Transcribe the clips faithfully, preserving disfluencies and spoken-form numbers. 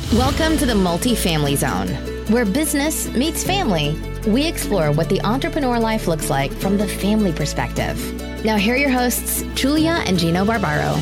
Welcome to the Multifamily Zone, where business meets family. We explore what the entrepreneur life looks like from the family perspective. Now here are your hosts, Julia and Gino Barbaro.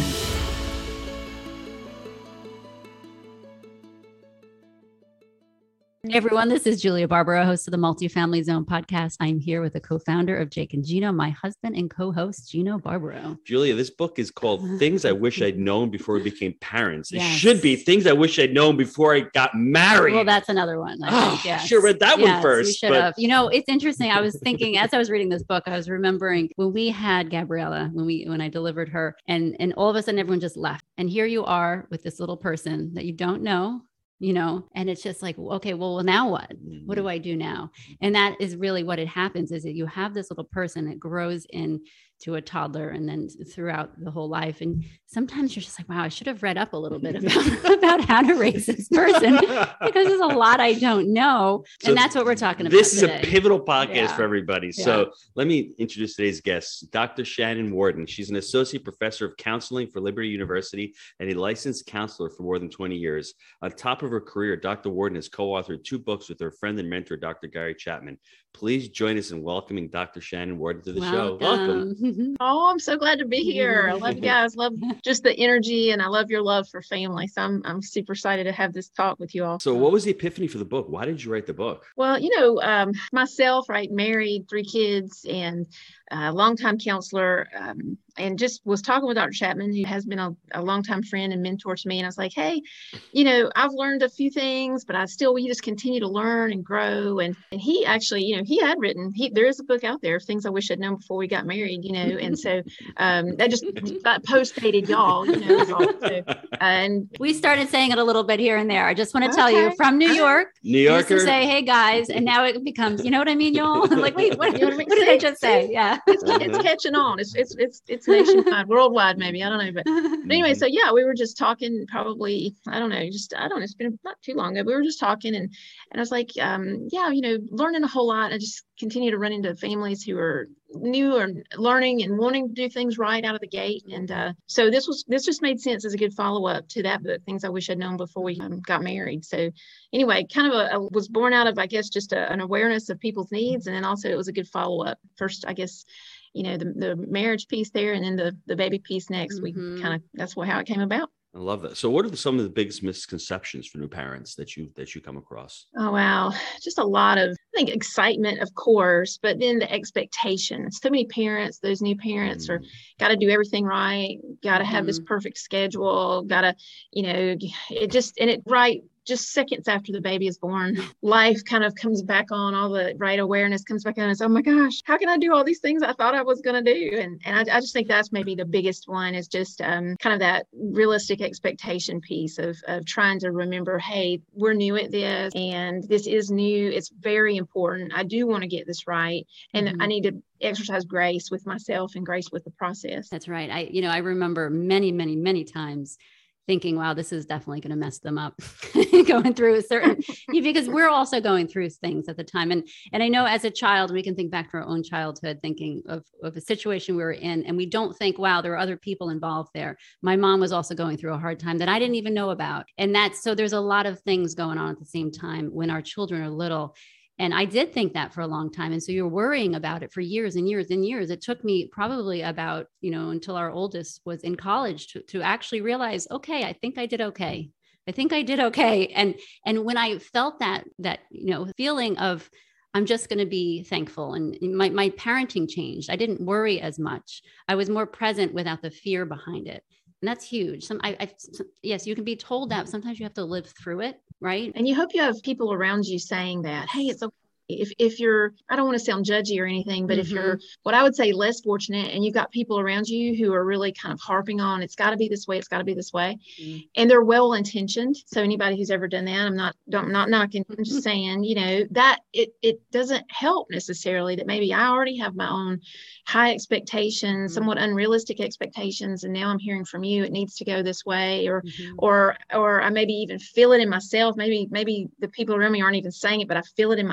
Hey everyone, this is Julia Barbaro, host of the Multifamily Zone podcast. I'm here with the co-founder of Jake and Gino, my husband and co-host, Gino Barbaro. Julia, this book is called Things I Wish I'd Known Before We Became Parents. It Yes. should be Things I Wish I'd Known Before I Got Married. Well, that's another one. I Oh, think, yes. I should have read that Yes, one first. You should but- have. You know, it's interesting. I was thinking as I was reading this book, I was remembering when we had Gabriella, when we when I delivered her, and and all of a sudden everyone just left. And here you are with this little person that you don't know. You know, and it's just like, okay, well, now what? What do I do now? And that is really what it happens is that you have this little person that grows into a toddler and then throughout the whole life. And sometimes you're just like, wow, I should have read up a little bit about, about how to raise this person because there's a lot I don't know. So and that's what we're talking about. This is today. a pivotal podcast Yeah. for everybody. Yeah. So let me introduce today's guest, Doctor Shannon Worden. She's an associate professor of counseling for Liberty University and a licensed counselor for more than twenty years. On top of her career, Doctor Worden has co-authored two books with her friend and mentor, Doctor Gary Chapman. Please join us in welcoming Doctor Shannon Worden to the show. Welcome. Oh, I'm so glad to be here. I love you guys. Love just the energy, and I love your love for family. So I'm I'm super excited to have this talk with you all. So what was the epiphany for the book? Why did you write the book? Well, you know, um, myself, right, married, three kids, and a longtime counselor, um, and just was talking with Doctor Chapman, who has been a, a longtime friend and mentor to me. And I was like, hey, you know, I've learned a few things, but I still, we just continue to learn and grow. And and he actually, you know, he had written, he there is a book out there, Things I Wish I'd Known Before We Got Married, you know, and so um, that just got post-dated, y'all, you know, all, so, and We started saying it a little bit here and there. I just want to tell you Okay. from New York, New we used Yorker. to say, hey guys, and now it becomes, you know what I mean, y'all? I'm like, wait, what, You know what I mean? what did I See? just say? Yeah. it's, it's catching on. It's it's it's it's nationwide, worldwide, maybe. I don't know, but But anyway, so yeah, we were just talking probably, I don't know, just, I don't know, it's been not too long ago. We were just talking and, and I was like, um, yeah, you know, learning a whole lot. I just continue to run into families who are new or learning and wanting to do things right out of the gate. And uh, so this was, this just made sense as a good follow-up to that book, Things I Wish I'd Known Before We um, Got Married. So anyway, kind of a, a was born out of, I guess, just a, an awareness of people's needs. And then also it was a good follow-up. First, I guess, you know, the, the marriage piece there and then the, the baby piece next. Mhm. We kind of, that's what, how it came about. I love that. So what are the, some of the biggest misconceptions for new parents that you that you come across? Oh, wow. Just a lot of, I think, excitement, of course, but then the expectations. So many parents, those new parents are got to do everything right, got to have this perfect schedule, got to, you know, it just, and it right. Just seconds after the baby is born, life kind of comes back on, all the right awareness comes back on. It's, oh my gosh, how can I do all these things I thought I was going to do? And and I, I just think that's maybe the biggest one is just um, kind of that realistic expectation piece of, of trying to remember, hey, we're new at this and this is new. It's very important. I do want to get this right. And Mhm. I need to exercise grace with myself and grace with the process. That's right. I, you know, I remember many, many, many times thinking, wow, this is definitely going to mess them up going through a certain, because we're also going through things at the time. And, and I know as a child, we can think back to our own childhood, thinking of, of a situation we were in, and we don't think, wow, there are other people involved there. My mom was also going through a hard time that I didn't even know about. And that's, so there's a lot of things going on at the same time when our children are little. And I did think that for a long time. And so you're worrying about it for years and years and years. It took me probably about, you know, until our oldest was in college to, to actually realize, okay, I think I did okay. I think I did okay. And, and when I felt that, that, you know, feeling of, I'm just going to be thankful. And my, my parenting changed. I didn't worry as much. I was more present without the fear behind it. And that's huge. Some, I, I, yes, you can be told that. Sometimes you have to live through it, right? And you hope you have people around you saying that, hey, it's okay. If if you're, I don't want to sound judgy or anything, but Mhm. if you're, what I would say, less fortunate, and you've got people around you who are really kind of harping on, it's got to be this way, it's got to be this way, Mhm. and they're well intentioned. So anybody who's ever done that, I'm not, don't, I'm not knocking. I'm just saying, you know, that it it doesn't help necessarily. That maybe I already have my own high expectations, Mhm. somewhat unrealistic expectations, and now I'm hearing from you, it needs to go this way, or Mhm. or or I maybe even feel it in myself. Maybe maybe the people around me aren't even saying it, but I feel it in myself.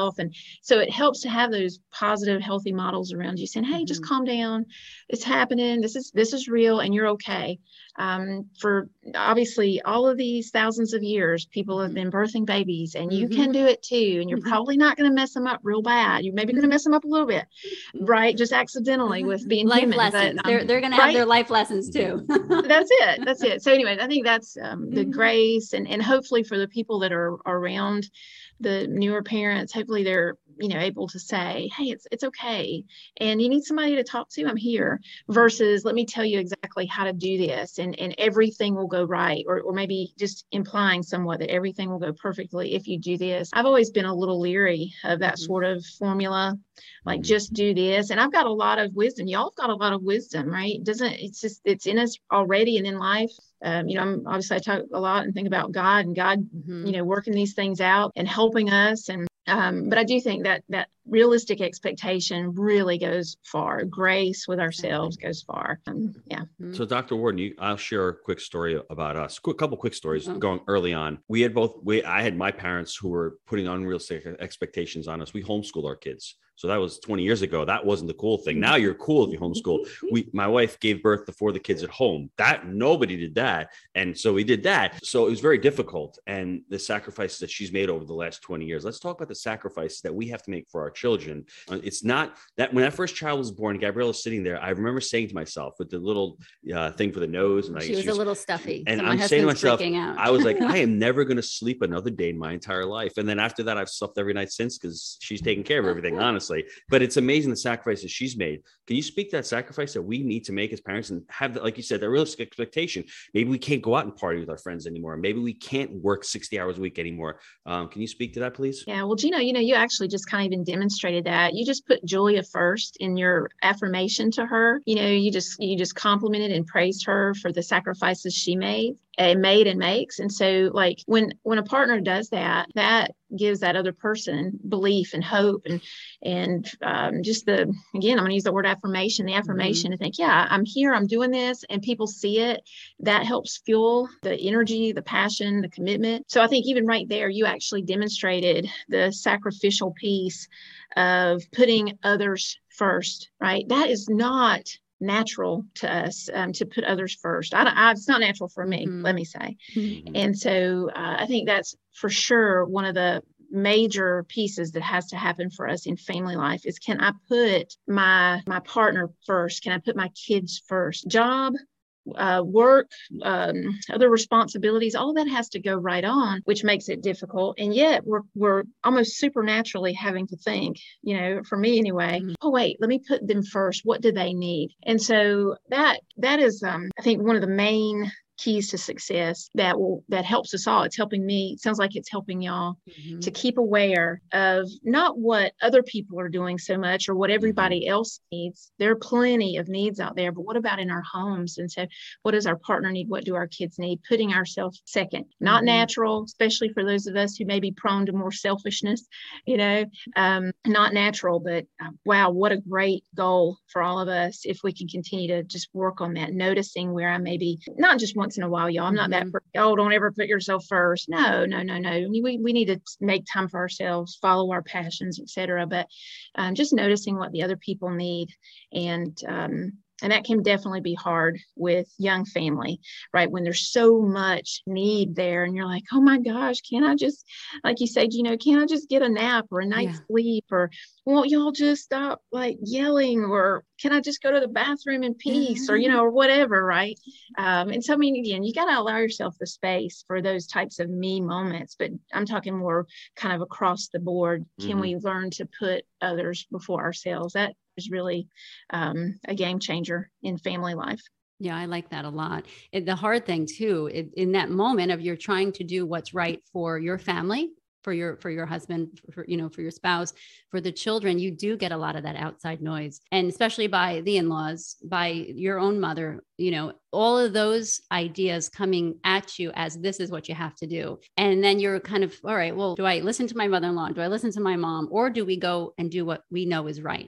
yourself. And so it helps to have those positive, healthy models around you saying, hey, mm-hmm. just calm down. It's happening. This is, this is real and you're okay. Um, for obviously all of these thousands of years, people have been birthing babies and you mm-hmm. can do it too. And you're mm-hmm. probably not going to mess them up real bad. You're maybe going to mess them up a little bit, right? Just accidentally with being life human. lessons. But, um, they're they're going to right? have their life lessons too. That's it. That's it. So anyway, I think that's um, the mm-hmm. grace and, and hopefully for the people that are around the newer parents, hopefully they're, you know, able to say, hey, it's, it's okay. And you need somebody to talk to, I'm here, versus let me tell you exactly how to do this and, and everything will go right. Or, or maybe just implying somewhat that everything will go perfectly if you do this. I've always been a little leery of that mm-hmm. sort of formula, like just do this. And I've got a lot of wisdom. Y'all have got a lot of wisdom, right? It doesn't, it's just, it's in us already and in life. Um, you know, I'm obviously I talk a lot and think about God and God, mm-hmm. you know, working these things out and helping us. And, um, but I do think that that realistic expectation really goes far. Grace with ourselves goes far. Um, yeah. So Doctor Worden, you, I'll share a quick story about us. A couple quick stories oh. going early on. We had both, we, I had my parents who were putting unrealistic expectations on us. We homeschooled our kids. So that was twenty years ago. That wasn't the cool thing. Now you're cool if you homeschool. We, my wife gave birth to four of the kids at home. That nobody did that. And so we did that. So it was very difficult. And the sacrifices that she's made over the last twenty years. Let's talk about the sacrifices that we have to make for our children. It's not that when that first child was born, Gabriella was sitting there. I remember saying to myself with the little uh, thing for the nose. And she I, was, was a little stuffy. And so I'm saying to myself, I was like, I am never going to sleep another day in my entire life. And then after that, I've slept every night since because she's taking care of everything, honestly. But it's amazing the sacrifices she's made. Can you speak to that sacrifice that we need to make as parents and have that, like you said, that realistic expectation? Maybe we can't go out and party with our friends anymore. Maybe we can't work sixty hours a week anymore. Um, can you speak to that, please? Yeah, well, Gino, you know, you actually just kind of even demonstrated that. You just put Julia first in your affirmation to her. You know, you just you just complimented and praised her for the sacrifices she made and made and makes. And so like when when a partner does that, that gives that other person belief and hope and and um, just the, again, I'm going to use the word affirmation, the affirmation mm-hmm. to think, yeah, I'm here, I'm doing this, and people see it. That helps fuel the energy, the passion, the commitment. So I think even right there, you actually demonstrated the sacrificial piece of putting others first, right? That is not natural to us um, to put others first. I, I, it's not natural for me, mm-hmm. let me say. Mm-hmm. And so uh, I think that's for sure one of the major pieces that has to happen for us in family life is, can I put my my partner first? Can I put my kids first? Job, uh, work, um, other responsibilities, all of that has to go right on, which makes it difficult. And yet we're we're almost supernaturally having to think, you know, for me anyway, mm-hmm. oh, wait, let me put them first. What do they need? And so that that is, um, I think, one of the main keys to success that will that helps us all. It's helping me. It sounds like it's helping y'all mm-hmm. to keep aware of not what other people are doing so much or what everybody mm-hmm. else needs. There are plenty of needs out there, but what about in our homes? And so what does our partner need? What do our kids need? Putting ourselves second, not mm-hmm. natural, especially for those of us who may be prone to more selfishness, you know, um, not natural, but uh, wow, what a great goal for all of us if we can continue to just work on that, noticing where I may be, not just one once in a while, y'all. I'm not mm-hmm. that, oh, don't ever put yourself first. No, no, no, no. We, we need to make time for ourselves, follow our passions, et cetera. But um, just noticing what the other people need. And, um, and that can definitely be hard with young family, right? When there's so much need there and you're like, oh my gosh, can I just, like you said, you know, can I just get a nap or a night's yeah. sleep, or won't y'all just stop like yelling, or can I just go to the bathroom in peace mm-hmm. or, you know, or whatever, right? Um, and so, I mean, again, you got to allow yourself the space for those types of me moments, but I'm talking more kind of across the board. Mm-hmm. Can we learn to put others before ourselves? That is really um, a game changer in family life. Yeah, I like that a lot. It, the hard thing too, it, in that moment of you're trying to do what's right for your family, for your, for your husband, for, you know, for your spouse, for the children, you do get a lot of that outside noise, and especially by the in-laws, by your own mother, you know, all of those ideas coming at you as this is what you have to do. And then you're kind of, all right, well, do I listen to my mother-in-law? Do I listen to my mom? Or do we go and do what we know is right?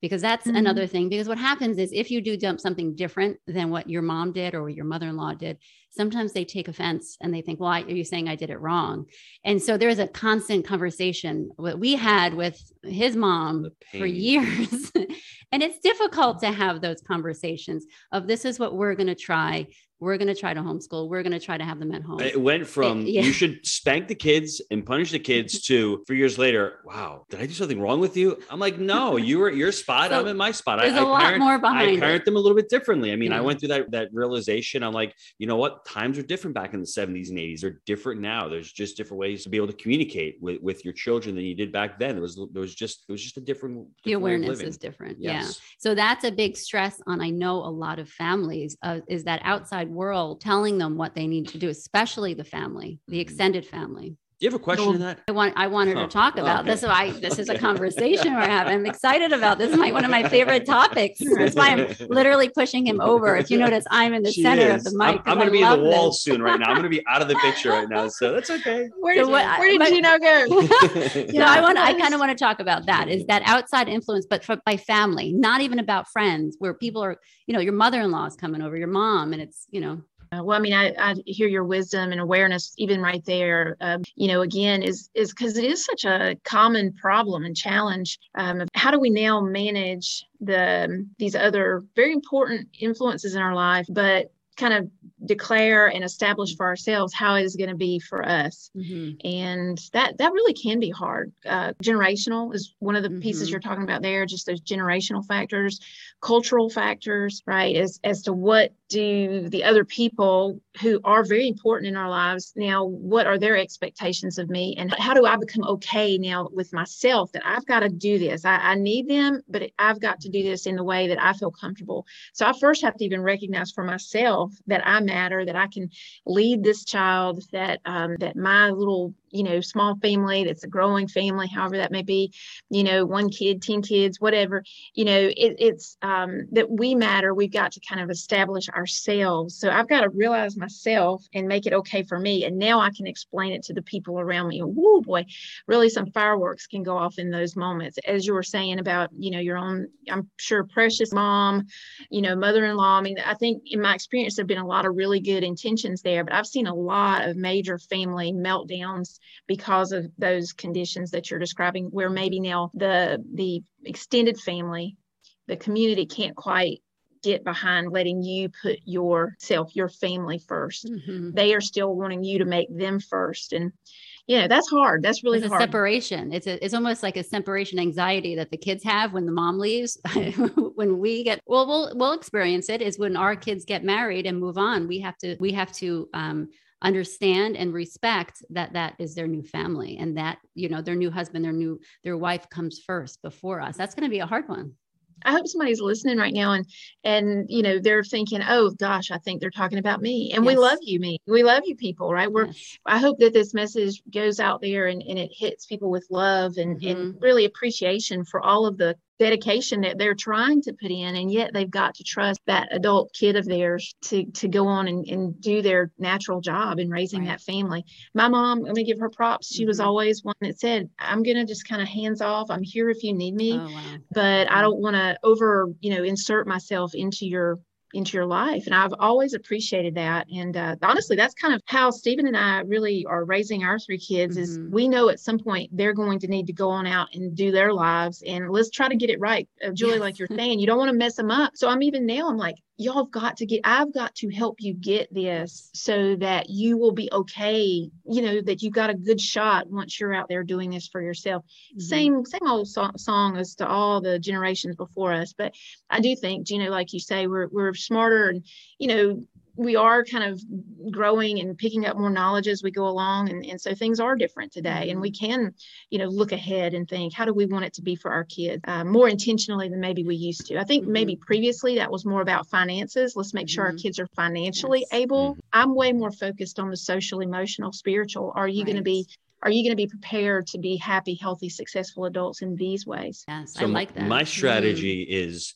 because that's mm-hmm. another thing. Because what happens is if you do dump something different than what your mom did or what your mother-in-law did, sometimes they take offense and they think, well, are you saying I did it wrong? And so there's a constant conversation what we had with his mom for years. And it's difficult to have those conversations of this is what we're going to try. We're going to try to homeschool. We're going to try to have them at home. It went from it, yeah. you should spank the kids and punish the kids to three years later, wow, did I do something wrong with you? I'm like, no, you were at your spot. So I'm at my spot. There's I, a I lot parent, more behind I parent it. them a little bit differently. I mean, yeah. I went through that that realization. I'm like, you know what? Times are different back in the seventies and eighties. They're different now. There's just different ways to be able to communicate with, with your children than you did back then. There was there was just it was just a different, different the awareness is different. Yes. Yeah. So that's a big stress on, I know, a lot of families uh, is that outside world telling them what they need to do, especially the family, the extended family. Do you have a question well, in that? I want I wanted oh. to talk about oh, okay. this. So I this is a conversation we're having. I'm excited about this. Is my one of my favorite topics. That's why I'm literally pushing him over. If you notice, I'm in the she center is. of the mic. I'm, I'm going to be in the wall this. soon right now. I'm going to be out of the picture right now. So that's okay. Where did, so what, where did but, Gino go? So I want I kind of want to talk about that is that outside influence, but for, by family, not even about friends where people are, you know, your mother-in-law is coming over, your mom, and it's, you know. Uh, well, I mean, I, I hear your wisdom and awareness even right there, um, you know, again, is is because it is such a common problem and challenge. Um, of how do we now manage the these other very important influences in our life, but kind of declare and establish for ourselves how it is going to be for us. Mm-hmm. And that that really can be hard. Uh, generational is one of the mm-hmm. pieces you're talking about there, just those generational factors, cultural factors, right? As, as to what do the other people who are very important in our lives now, what are their expectations of me? And how do I become okay now with myself that I've got to do this? I, I need them, but I've got to do this in the way that I feel comfortable. So I first have to even recognize for myself that I matter, that I can lead this child, that um, that my little, you know, small family, that's a growing family, however that may be, you know, one kid, ten kids, whatever, you know, it, it's um, that we matter. We've got to kind of establish ourselves. So I've got to realize myself and make it okay for me. And now I can explain it to the people around me. And whoo, boy, really some fireworks can go off in those moments. As you were saying about, you know, your own, I'm sure, precious mom, you know, mother-in-law. I mean, I think in my experience, there have been a lot of really good intentions there, but I've seen a lot of major family meltdowns because of those conditions that you're describing, where maybe now the the extended family, the community can't quite get behind letting you put yourself, your family first. Mm-hmm. They are still wanting you to make them first. And, you know, that's hard. That's really it's hard. a separation. It's a, it's almost like a separation anxiety that the kids have when the mom leaves. When we get, well, we'll, we'll experience it is when our kids get married and move on. We have to, we have to, um, understand and respect that that is their new family and that, you know, their new husband, their new, their wife comes first before us. That's going to be a hard one. I hope somebody's listening right now and, and, you know, they're thinking, oh gosh, I think they're talking about me. And yes. we love you, me. We love you people, right? We're, yes. I hope that this message goes out there and, and it hits people with love and, mm-hmm. and really appreciation for all of the dedication that they're trying to put in. And yet they've got to trust that adult kid of theirs to, to go on and, and do their natural job in raising right. that family. My mom, let me give her props. She mm-hmm. was always one that said, I'm going to just kind of hands off. I'm here if you need me, oh, wow. but I don't want to over, you know, insert myself into your into your life. And I've always appreciated that. And uh, honestly, that's kind of how Stephen and I really are raising our three kids. Mm-hmm. Is we know at some point they're going to need to go on out and do their lives. And let's try to get it right. Uh, Julie, yes. like you're saying, you don't want to mess them up. So I'm even now, I'm like, y'all have got to get, I've got to help you get this so that you will be okay. You know, that you got a good shot once you're out there doing this for yourself. Mm-hmm. Same, same old so- song as to all the generations before us. But I do think, you know, like you say, we're, we're smarter and, you know, we are kind of growing and picking up more knowledge as we go along. And, and so things are different today. Mm-hmm. And we can, you know, look ahead and think, how do we want it to be for our kids uh, more intentionally than maybe we used to? I think mm-hmm. maybe previously that was more about finances. Let's make sure mm-hmm. our kids are financially yes. able. Mm-hmm. I'm way more focused on the social, emotional, spiritual. Are you right. going to be Are you going to be prepared to be happy, healthy, successful adults in these ways? Yes, so I like that. My strategy mm. is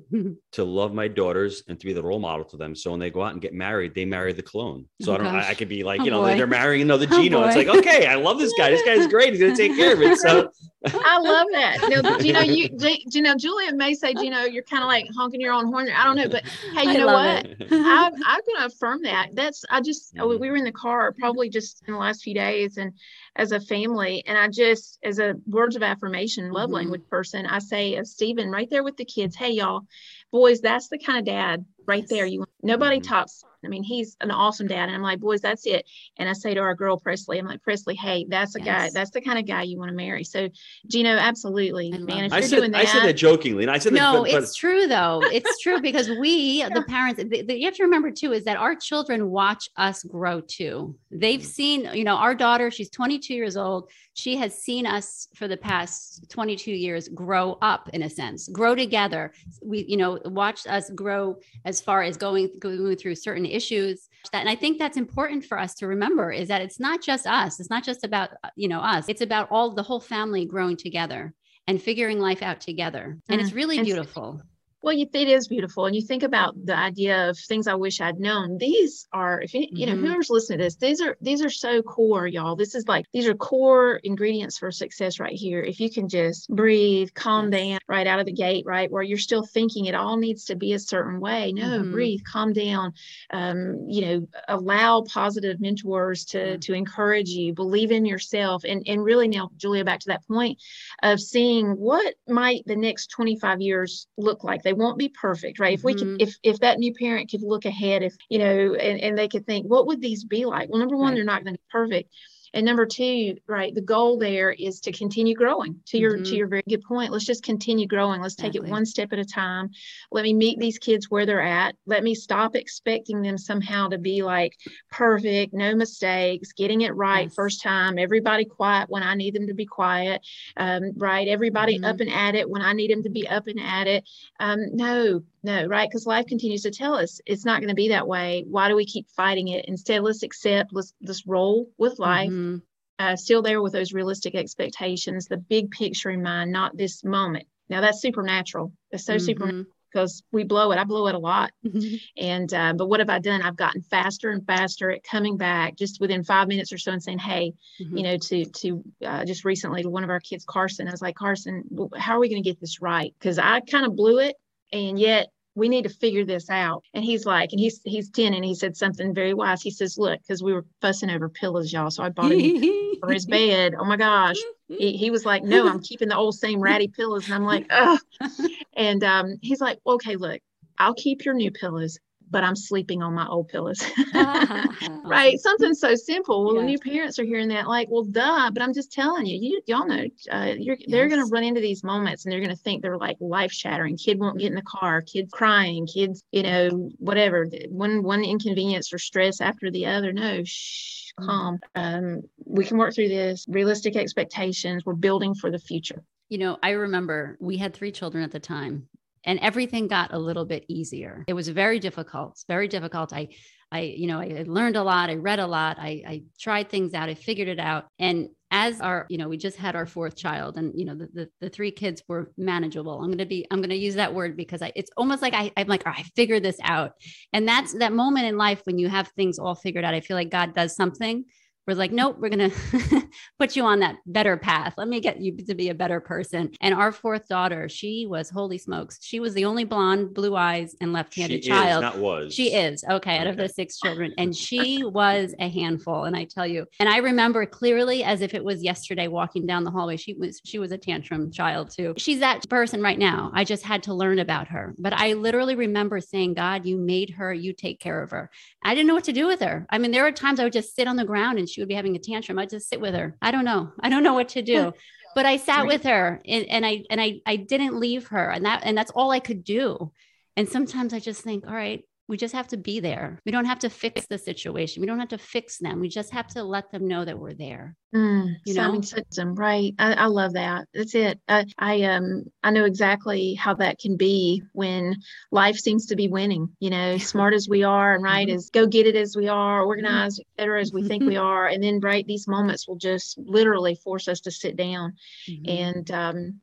to love my daughters and to be the role model to them. So when they go out and get married, they marry the clone. So oh, I don't, I, I could be like, oh, you know, boy. They're marrying another Gino. Oh, it's like, okay, I love this guy. This guy's great. He's going to take care of it. So I love that. Now, you know, you, you know, Julia may say, you know, you're kind of like honking your own horn. I don't know, but hey, you I know what? I'm, I'm going to affirm that. That's, I just, mm-hmm. we were in the car probably just in the last few days and as a family. And I just, as a words of affirmation, love mm-hmm. language person, I say of Stephen right there with the kids, hey, y'all, boys, that's the kind of dad right yes. there. You Nobody mm-hmm. talks. I mean, he's an awesome dad. And I'm like, boys, that's it. And I say to our girl, Presley, I'm like, Presley, hey, that's a yes. guy. That's the kind of guy you want to marry. So, Gino, absolutely, man. If I you're said, doing that. I said that jokingly. And I said no, that, but, it's but... true, though. It's true because we, the parents, the, the, you have to remember, too, is that our children watch us grow, too. They've seen, you know, our daughter, she's twenty-two years old. She has seen us for the past twenty-two years grow up, in a sense, grow together. We, you know, watched us grow as far as going, going through certain issues. That, and I think that's important for us to remember is that it's not just us. It's not just about, you know, us. It's about all the whole family growing together and figuring life out together. And mm. it's really and beautiful. Well, it is beautiful. And you think about the idea of things I wish I'd known. These are, if you, you know, mm-hmm. whoever's listening to this, these are, these are so core, y'all. This is like, these are core ingredients for success right here. If you can just breathe, calm yes. down right out of the gate, right, where you're still thinking it all needs to be a certain way. No, mm-hmm. breathe, calm down, um, you know, allow positive mentors to, mm-hmm. to encourage you, believe in yourself. And, and really now, Julia, back to that point of seeing what might the next twenty-five years look like. They won't be perfect, right? If mm-hmm. we could, if if that new parent could look ahead, if you know, and, and they could think, what would these be like? Well, number one, right. they're not going to be perfect. And number two, right, the goal there is to continue growing. To your mm-hmm. to your very good point, let's just continue growing. Let's exactly. take it one step at a time. Let me meet these kids where they're at. Let me stop expecting them somehow to be like perfect, no mistakes, getting it right yes. first time. Everybody quiet when I need them to be quiet, um, right? Everybody mm-hmm. up and at it when I need them to be up and at it. Um, no, no, right? Because life continues to tell us it's not going to be that way. Why do we keep fighting it? Instead, let's accept, let's, let's roll with life. Mm-hmm. Uh, still there with those realistic expectations, the big picture in mind, not this moment. Now that's supernatural. That's so mm-hmm. supernatural because we blow it. I blow it a lot. Mm-hmm. And, uh, but what have I done? I've gotten faster and faster at coming back just within five minutes or so and saying, hey, mm-hmm. you know, to, to uh, just recently to one of our kids, Carson, I was like, Carson, how are we going to get this right? Because I kind of blew it. And yet we need to figure this out. And he's like, and he's, he's ten and he said something very wise. He says, look, because we were fussing over pillows, y'all. So I bought him for his bed. Oh my gosh. He, he was like, no, I'm keeping the old same ratty pillows. And I'm like, oh, and um, he's like, okay, look, I'll keep your new pillows, but I'm sleeping on my old pillows. Right. Something so simple. Well, yeah. the new parents are hearing that like, well, duh, but I'm just telling you, you y'all know, uh, you're, yes. they're going to run into these moments and they're going to think they're like life shattering. Kid won't get in the car, kids crying, kids, you know, whatever, one, one inconvenience or stress after the other. No, shh, calm. Um, we can work through this. Realistic expectations. We're building for the future. You know, I remember we had three children at the time. And everything got a little bit easier. It was very difficult, very difficult. I, I, you know, I learned a lot. I read a lot. I, I tried things out. I figured it out. And as our, you know, we just had our fourth child and, you know, the, the, the three kids were manageable. I'm going to be, I'm going to use that word because I, it's almost like I, I'm like, oh, I figured this out. And that's that moment in life when you have things all figured out. I feel like God does something. We're like, nope, we're going to put you on that better path. Let me get you to be a better person. And our fourth daughter, she was, holy smokes, she was the only blonde, blue eyes, and left-handed she child. Is, not was. She is. Okay, okay. Out of the six children. And she was a handful. And I tell you, and I remember clearly as if it was yesterday walking down the hallway, she was, she was a tantrum child too. She's that person right now. I just had to learn about her. But I literally remember saying, God, you made her, you take care of her. I didn't know what to do with her. I mean, there were times I would just sit on the ground and she would be having a tantrum. I'd just sit with her. I don't know. I don't know what to do, but I sat with her and, and I, and I, I didn't leave her and that, and that's all I could do. And sometimes I just think, all right, we just have to be there. We don't have to fix the situation. We don't have to fix them. We just have to let them know that we're there. Mm, you know, them, right. I, I love that. That's it. I, I, um, I know exactly how that can be when life seems to be winning, you know, smart as we are and right mm-hmm. as go get it as we are, organized, et cetera, as we think we are. And then, right, these moments will just literally force us to sit down. Mm-hmm. And, um,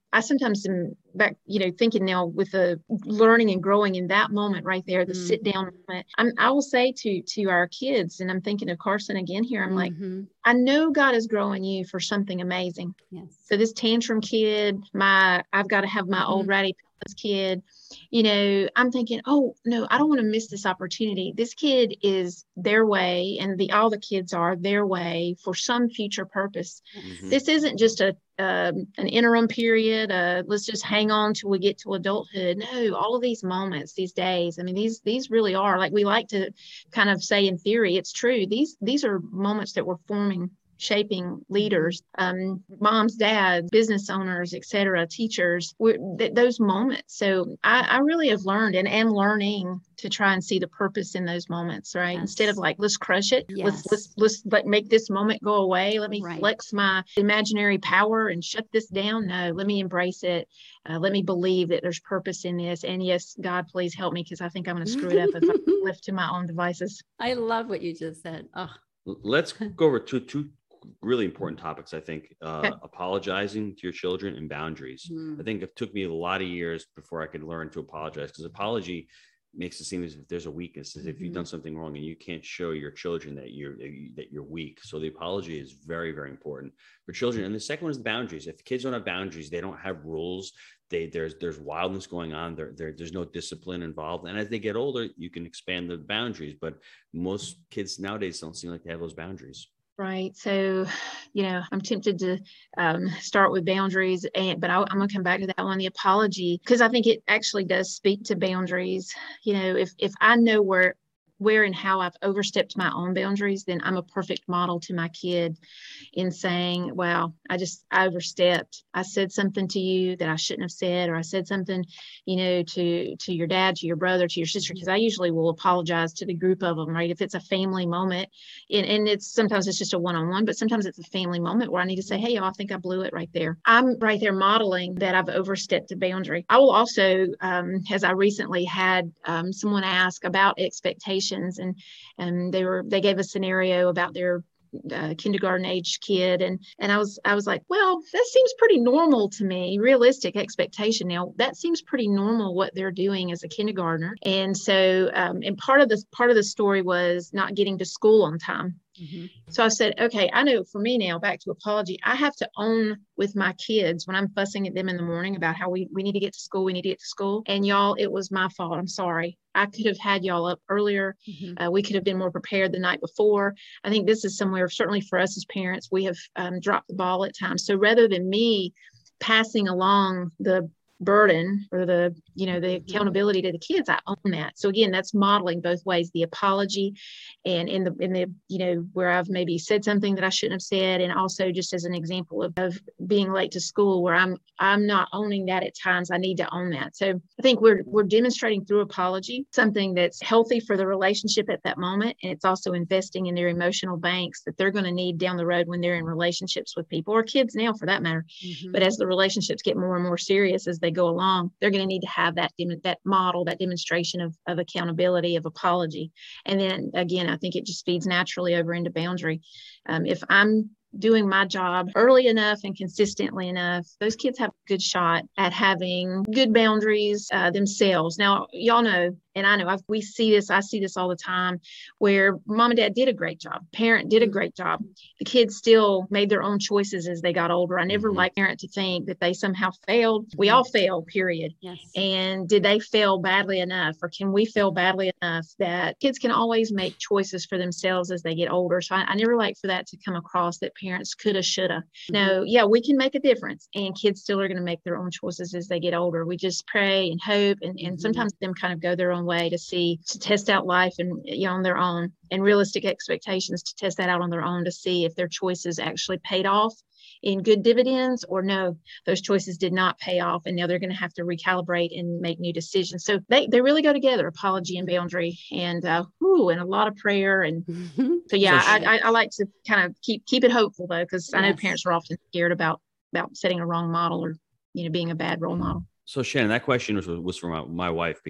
I sometimes am back, you know, thinking now with the learning and growing in that moment right there, the mm-hmm. sit down moment. I'm, I will say to to our kids, and I'm thinking of Carson again here, I'm mm-hmm. like, I know God is growing you for something amazing. Yes. So this tantrum kid, my I've got to have my mm-hmm. old ratty kid, you know, I'm thinking, oh no, I don't want to miss this opportunity. This kid is their way, and the all the kids are their way for some future purpose. Mm-hmm. This isn't just a um, an interim period. Uh, let's just hang on till we get to adulthood. No, all of these moments, these days. I mean, these these really are, like we like to kind of say in theory, it's true. These these are moments that we're forming, shaping leaders, um, moms, dads, business owners, et cetera, teachers, th- those moments. So I, I really have learned and am learning to try and see the purpose in those moments, right? Yes. Instead of like, let's crush it. Yes. Let's, let's, let's let make this moment go away. Let me right. flex my imaginary power and shut this down. No, let me embrace it. Uh, let me believe that there's purpose in this. And yes, God, please help me, because I think I'm going to screw it up if I left to my own devices. I love what you just said. Oh. Let's go over to two really important topics, I think. Uh, okay. Apologizing to your children and boundaries. Mm. I think it took me a lot of years before I could learn to apologize, because apology makes it seem as if there's a weakness, as mm-hmm. if you've done something wrong and you can't show your children that you're that you're weak. So the apology is very, very important for children. And the second one is the boundaries. If kids don't have boundaries, they don't have rules. They there's there's wildness going on. There, there there's no discipline involved. And as they get older, you can expand the boundaries. But most kids nowadays don't seem like they have those boundaries. Right. So, you know, I'm tempted to um, start with boundaries, and but I, I'm going to come back to that one, the apology, because I think it actually does speak to boundaries. You know, if if I know where where and how I've overstepped my own boundaries, then I'm a perfect model to my kid in saying, wow, I just I overstepped. I said something to you that I shouldn't have said, or I said something, you know, to, to your dad, to your brother, to your sister, because I usually will apologize to the group of them, right? If it's a family moment, and, and it's sometimes it's just a one-on-one, but sometimes it's a family moment where I need to say, hey, y'all, I think I blew it right there. I'm right there modeling that I've overstepped a boundary. I will also, um, as I recently had um, someone ask about expectations, and and they were they gave a scenario about their uh, kindergarten age kid, and and I was I was like, well, that seems pretty normal to me. Realistic expectation. Now that seems pretty normal what they're doing as a kindergartner. And so um, and part of this part of the story was not getting to school on time. Mm-hmm. So I said, okay, I know for me now, back to apology, I have to own with my kids when I'm fussing at them in the morning about how we, we need to get to school, we need to get to school. And y'all, it was my fault. I'm sorry. I could have had y'all up earlier. Mm-hmm. Uh, we could have been more prepared the night before. I think this is somewhere, certainly for us as parents, we have um, dropped the ball at times. So rather than me passing along the burden or the, you know, the accountability to the kids, I own that. So again, that's modeling both ways, the apology and in the, in the, you know, where I've maybe said something that I shouldn't have said. And also just as an example of, of being late to school where I'm, I'm not owning that at times. I need to own that. So I think we're, we're demonstrating through apology, something that's healthy for the relationship at that moment. And it's also investing in their emotional banks that they're going to need down the road when they're in relationships with people, or kids now for that matter. Mm-hmm. But as the relationships get more and more serious as they go along, they're going to need to have that that model, that demonstration of, of accountability, of apology. And then again, I think it just feeds naturally over into boundary. Um, if I'm doing my job early enough and consistently enough, those kids have a good shot at having good boundaries uh, themselves. Now, y'all know, and I know I've, we see this, I see this all the time, where mom and dad did a great job. Parent did a great job. The kids still made their own choices as they got older. I never mm-hmm. like parent to think that they somehow failed. We all fail, period. Yes. And did they fail badly enough, or can we fail badly enough that kids can always make choices for themselves as they get older? So I, I never like for that to come across that parents coulda, shoulda. Mm-hmm. No, yeah, we can make a difference, and kids still are going to make their own choices as they get older. We just pray and hope, and, and mm-hmm. sometimes them kind of go their own way to see, to test out life and, you know, on their own, and realistic expectations to test that out on their own to see if their choices actually paid off in good dividends, or no, those choices did not pay off, and now they're going to have to recalibrate and make new decisions. So they, they really go together, apology and boundary, and uh, whew, and a lot of prayer. And so, yeah, I, I, I like to kind of keep keep it hopeful though, because yes. I know parents are often scared about about setting a wrong model, or, you know, being a bad role model. So Shannon, that question was, was from my, my wife, because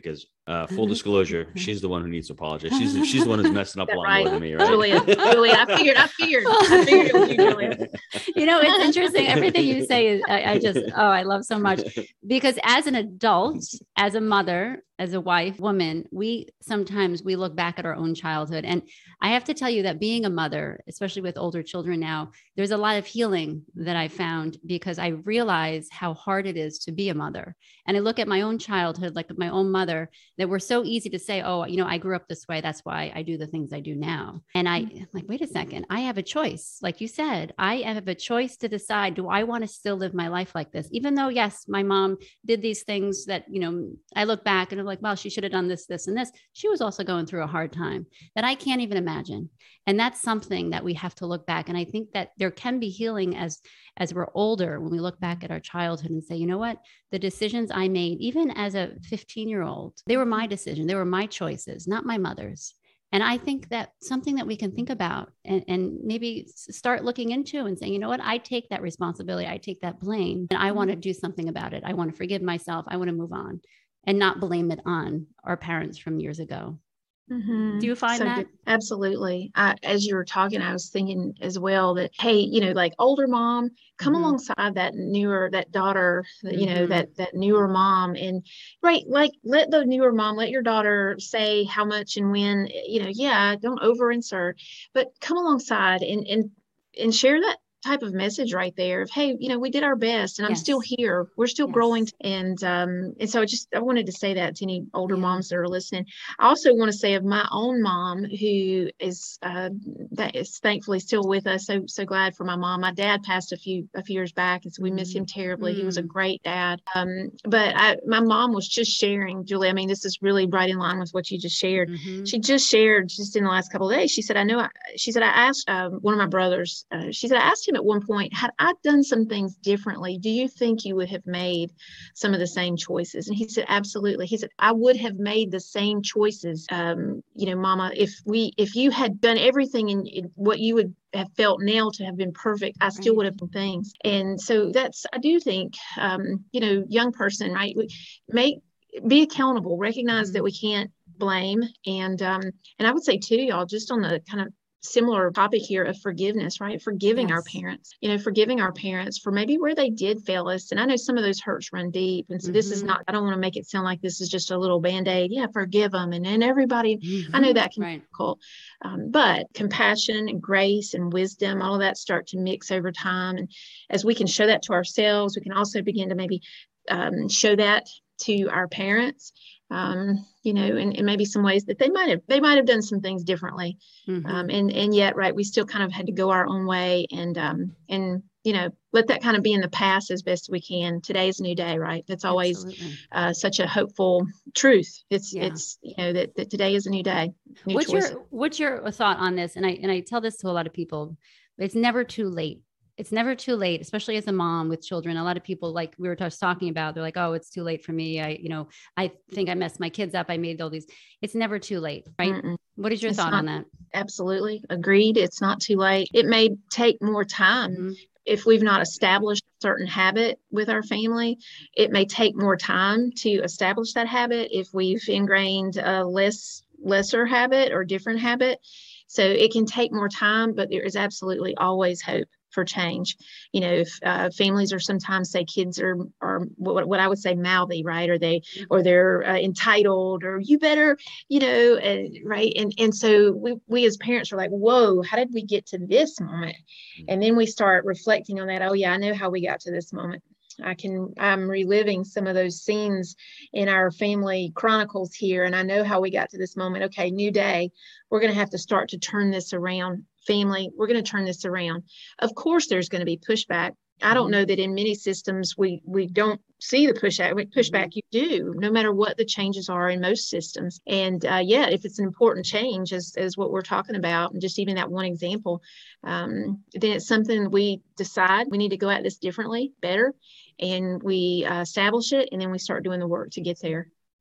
Uh, full disclosure, she's the one who needs to apologize. She's the, she's the one who's messing up a lot right? more than me, right? Julia, Julia, I figured, I figured, I figured it was you, Julia. You know, it's interesting. Everything you say is, I, I just, oh, I love so much, because as an adult, as a mother, as a wife, woman, we sometimes we look back at our own childhood. And I have to tell you that being a mother, especially with older children now, there's a lot of healing that I found, because I realize how hard it is to be a mother. And I look at my own childhood, like my own mother, that we're so easy to say, oh, you know, I grew up this way. That's why I do the things I do now. And I I'm like, wait a second, I have a choice. Like you said, I have a choice to decide, do I want to still live my life like this? Even though, yes, my mom did these things that, you know, I look back and I'm like, well, she should have done this, this, and this. She was also going through a hard time that I can't even imagine. And that's something that we have to look back. And I think that there can be healing as, as we're older, when we look back at our childhood and say, you know what, the decisions I made, even as a fifteen year old, they were my decision. They were my choices, not my mother's. And I think that something that we can think about and, and maybe start looking into and saying, you know what, I take that responsibility. I take that blame, and I want to do something about it. I want to forgive myself. I want to move on and not blame it on our parents from years ago. Mm-hmm. Do you find so that? Good. Absolutely. I, as you were talking, I was thinking as well that, hey, you know, like older mom, come mm-hmm. alongside that newer, that daughter, mm-hmm. you know, that, that newer mom, and right. Like, let the newer mom, let your daughter say how much and when, you know, yeah, don't over insert, but come alongside and, and, and share that type of message right there of, hey, you know, we did our best and I'm yes. still here. We're still yes. growing. And, um, and so I just, I wanted to say that to any older yeah. moms that are listening. I also want to say of my own mom, who is, uh, that is thankfully still with us. So, so glad for my mom. My dad passed a few, a few years back, and so we mm. miss him terribly. Mm. He was a great dad. Um, but I, my mom was just sharing, Julie, I mean, this is really right in line with what you just shared. Mm-hmm. She just shared just in the last couple of days. She said, I know, I, she said, I asked um, one of my brothers, uh, she said, I asked him at one point, had I done some things differently, do you think you would have made some of the same choices? And he said, absolutely. He said, I would have made the same choices. Um, you know, Mama, if we, if you had done everything in, in what you would have felt now to have been perfect, I still right. would have done things. And so that's, I do think, um, you know, young person, right? We make, be accountable, recognize mm-hmm. that we can't blame. And, um, and I would say too, y'all, just on the kind of similar topic here of forgiveness, right? Forgiving yes. our parents, you know, forgiving our parents for maybe where they did fail us. And I know some of those hurts run deep. And so mm-hmm. this is not, I don't want to make it sound like this is just a little Band-Aid. Yeah, forgive them. And then everybody, mm-hmm. I know that can right. be difficult. Um, but compassion and grace and wisdom, all of that start to mix over time. And as we can show that to ourselves, we can also begin to maybe um, show that to our parents. Um, you know, and, and maybe some ways that they might have, they might have done some things differently. Mm-hmm. Um, and, and yet, right, we still kind of had to go our own way and, um, and, you know, let that kind of be in the past as best we can. Today's a new day, right? That's always uh, such a hopeful truth. It's, yeah. it's, you know, that, that today is a new day. New what's choice. your, what's your thought on this? And I, and I tell this to a lot of people, it's never too late. It's never too late, especially as a mom with children. A lot of people, like we were just talking about, they're like, oh, it's too late for me. I, you know, I think I messed my kids up. I made all these. It's never too late, right? Mm-mm. What is your it's thought not, on that? Absolutely. Agreed. It's not too late. It may take more time. Mm-hmm. If we've not established a certain habit with our family, it may take more time to establish that habit. If we've ingrained a less lesser habit or different habit, so it can take more time, but there is absolutely always hope for change. You know, if uh, families are sometimes say kids are, are what, what I would say mouthy, right? Or they, or they're uh, entitled, or you better, you know, uh, right. And, and so we, we as parents are like, whoa, how did we get to this moment? And then we start reflecting on that. Oh yeah, I know how we got to this moment. I can, I'm reliving some of those scenes in our family chronicles here. And I know how we got to this moment. Okay, new day. We're going to have to start to turn this around. Family, we're going to turn this around. Of course, there's going to be pushback. I don't know that in many systems we we don't see the pushback. Pushback you do, no matter what the changes are in most systems. And uh, yeah, if it's an important change, as as what we're talking about, and just even that one example, um, then it's something we decide we need to go at this differently, better, and we uh, establish it, and then we start doing the work to get there.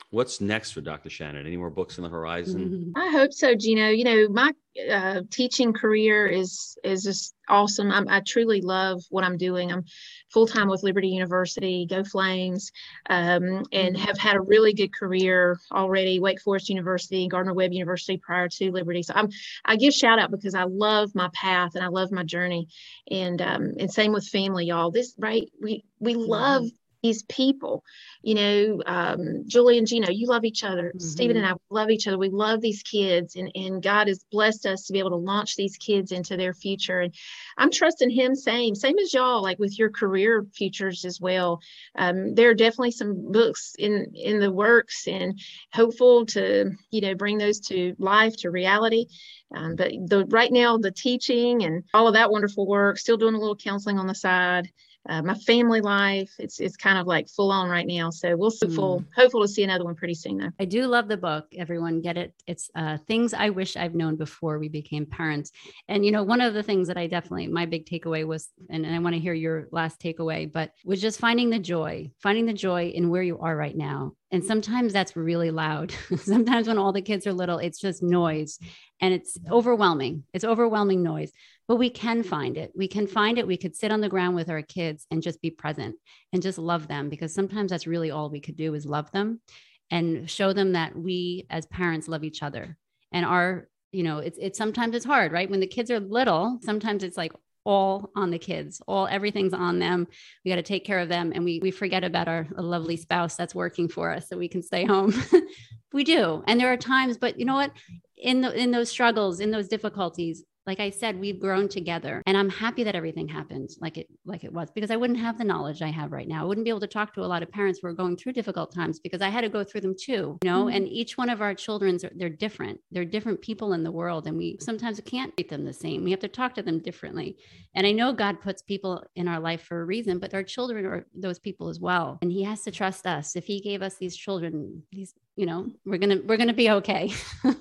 What's next for Doctor Shannon? Any more books on the horizon? I hope so, Gino. You know, my uh, teaching career is is just awesome. I'm, I truly love what I'm doing. I'm full time with Liberty University, Go Flames, um, and have had a really good career already. Wake Forest University, Gardner Webb University prior to Liberty. So I'm I give shout out because I love my path and I love my journey. And um, and same with family, y'all. This right, we we love these people, you know, um, Julie and Gino, you love each other. Mm-hmm. Stephen and I love each other. We love these kids, and, and God has blessed us to be able to launch these kids into their future. And I'm trusting him same, same as y'all, like with your career futures as well. Um, there are definitely some books in, in the works, and hopeful to, you know, bring those to life, to reality. Um, but the right now, the teaching and all of that wonderful work, still doing a little counseling on the side. Uh, my family life, it's it's kind of like full on right now. So we'll see, full, mm. hopeful to see another one pretty soon though. I do love the book. Everyone get it. It's uh, Things I Wish I've Known Before We Became Parents. And, you know, one of the things that I definitely, my big takeaway was, and, and I want to hear your last takeaway, but was just finding the joy, finding the joy in where you are right now. And sometimes that's really loud. Sometimes when all the kids are little, it's just noise and it's overwhelming. It's overwhelming noise, but we can find it. We can find it. We could sit on the ground with our kids and just be present and just love them, because sometimes that's really all we could do is love them and show them that we as parents love each other. And our, you know, it's, it's sometimes it's hard, right? When the kids are little, sometimes it's like, all on the kids, all everything's on them. We got to take care of them. And we, we forget about our lovely spouse that's working for us so we can stay home. We do. And there are times, but you know what, in the, in those struggles, in those difficulties, like I said, we've grown together, and I'm happy that everything happened like it, like it was, because I wouldn't have the knowledge I have right now. I wouldn't be able to talk to a lot of parents who are going through difficult times, because I had to go through them too, you know, mm-hmm. and each one of our children's, they're different. They're different people in the world. And we sometimes can't treat them the same. We have to talk to them differently. And I know God puts people in our life for a reason, but our children are those people as well. And he has to trust us. If he gave us these children, these, you know, we're going to, we're going to be okay.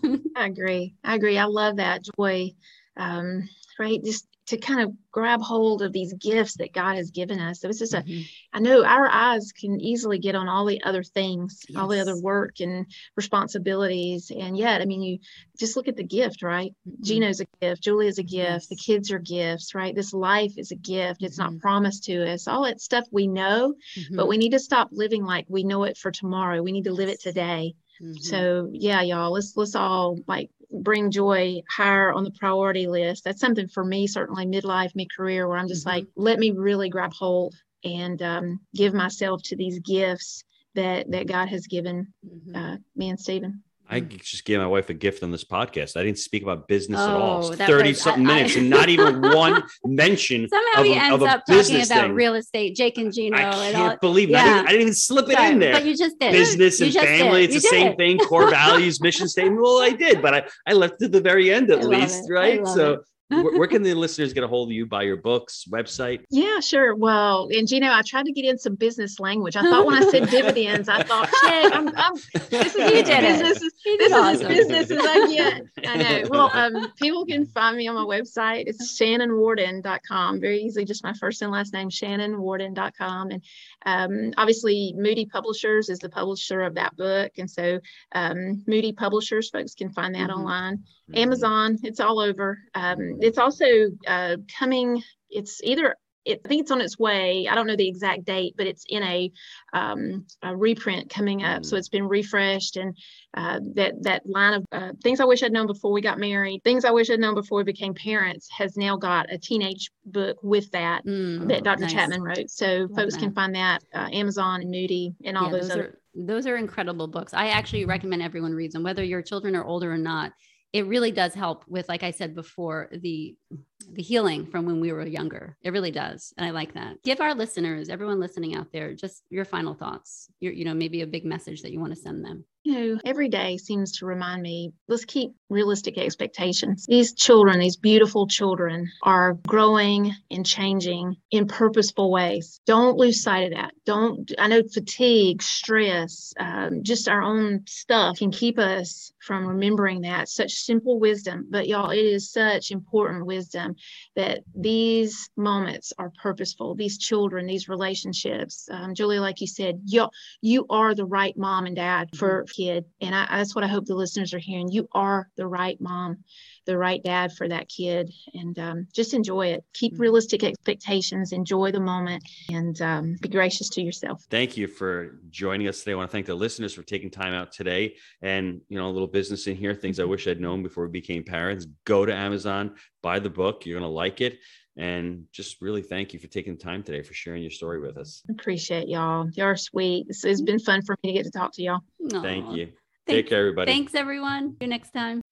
I agree. I agree. I love that joy. Um, right. Just to kind of grab hold of these gifts that God has given us. So it's just mm-hmm. a, I know our eyes can easily get on all the other things, yes. all the other work and responsibilities. And yet, I mean, you just look at the gift, right? Mm-hmm. Gino's a gift. Julie is a gift. Yes. The kids are gifts, right? This life is a gift. It's mm-hmm. not promised to us. All that stuff we know, mm-hmm. but we need to stop living like we know it for tomorrow. We need to live it today. Mm-hmm. So yeah, y'all, let's, let's all like bring joy higher on the priority list. That's something for me, certainly midlife, mid-career, where I'm just mm-hmm. like, let me really grab hold and um, give myself to these gifts that, that God has given mm-hmm. uh, me and Stephen. I just gave my wife a gift on this podcast. I didn't speak about business oh, at all. thirty was, something I, minutes I, and not even one mention Somehow of, he a, ends of a up business talking about thing. real estate, Jake and Gino. I and can't all. believe yeah. I, didn't, I didn't even slip it Sorry, in there. But you just did. Business you and family. did. It's you the same did. thing. Core values, mission statement. Well, I did, but I, I left it at the very end at I least, it. right? So it. where, where can the listeners get a hold of you? Buy your books, website? Yeah, sure. Well, and Gino, I tried to get in some business language. I thought when I said dividends, I thought, check, I'm, I'm this is you did business. It. This awesome. is as business as I get. I know. Well, um, people can find me on my website. It's shannon warden dot com. Very easily, just my first and last name, shannon warden dot com. And um, obviously, Moody Publishers is the publisher of that book. And so um, Moody Publishers, folks can find that mm-hmm. online. Mm-hmm. Amazon, it's all over. Um, it's also uh, coming, it's either, it, I think it's on its way. I don't know the exact date, but it's in a, um, a reprint coming up. Mm. So it's been refreshed, and uh, that that line of uh, things I wish I'd known before we got married, things I wish I'd known before we became parents, has now got a teenage book with that mm, that Doctor Nice. Chapman wrote. So Love folks that. Can find that uh, Amazon and Moody and all yeah, those, those other. Are, those are incredible books. I actually recommend everyone reads them, whether your children are older or not. It really does help with, like I said before, the the healing from when we were younger. It really does. And I like that. Give our listeners, everyone listening out there, just your final thoughts, your, you know, maybe a big message that you want to send them. you know, every day seems to remind me, let's keep realistic expectations. These children, these beautiful children, are growing and changing in purposeful ways. Don't lose sight of that. Don't, I know fatigue, stress, um, just our own stuff can keep us from remembering that. Such simple wisdom, but y'all, it is such important wisdom that these moments are purposeful. These children, these relationships, um, Julia, like you said, you you are the right mom and dad for a kid, and I, that's what I hope the listeners are hearing. You are the right mom, the right dad for that kid, and um, just enjoy it. Keep realistic expectations, enjoy the moment, and um, be gracious to yourself. Thank you for joining us today. I want to thank the listeners for taking time out today. And, you know, a little business in here, things I wish I'd known before we became parents. Go to Amazon, buy the book. You're going to like it. And just really thank you for taking the time today, for sharing your story with us. Appreciate y'all. Y'all are sweet. It's, it's been fun for me to get to talk to y'all. Aww. Thank you. Thanks, Take care, everybody. Thanks, everyone. See you next time.